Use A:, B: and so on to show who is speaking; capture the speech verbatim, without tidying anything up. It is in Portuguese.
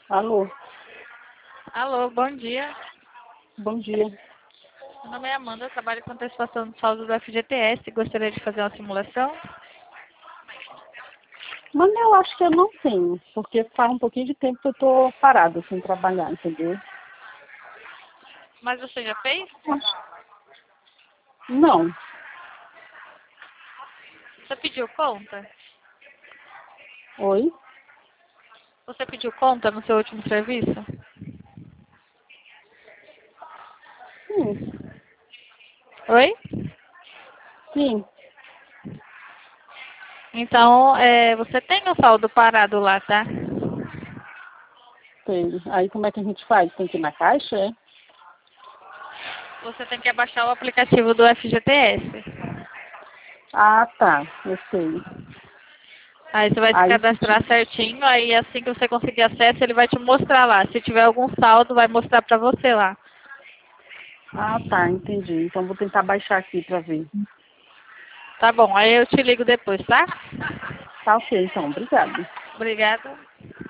A: Alô,
B: Alô, bom dia.
A: bom dia.
B: Meu nome é Amanda, eu trabalho com antecipação de saldo do F G T S. Gostaria de fazer uma simulação.
A: Mas eu acho que eu não tenho, porque faz um pouquinho de tempo que eu tô parada sem trabalhar, entendeu?
B: Mas você já fez?
A: Não.
B: Você pediu conta?
A: Oi?
B: Você pediu conta no seu último serviço?
A: Sim,
B: Oi?
A: sim.
B: Então, é, você tem o saldo parado lá, tá?
A: Tem. Aí como é que a gente faz? Tem que ir na caixa, é?
B: Você tem que abaixar o aplicativo do F G T S.
A: Ah, tá. Eu sei.
B: Aí você vai se
A: Aí se ti-
B: cadastrar certinho, aí assim que você conseguir acesso, ele vai te mostrar lá. Se tiver algum saldo, vai mostrar pra você lá.
A: Ah, tá, entendi. Então vou tentar baixar aqui pra ver.
B: Tá bom, aí eu te ligo depois, tá?
A: Tá ok, então. Obrigada.
B: Obrigada.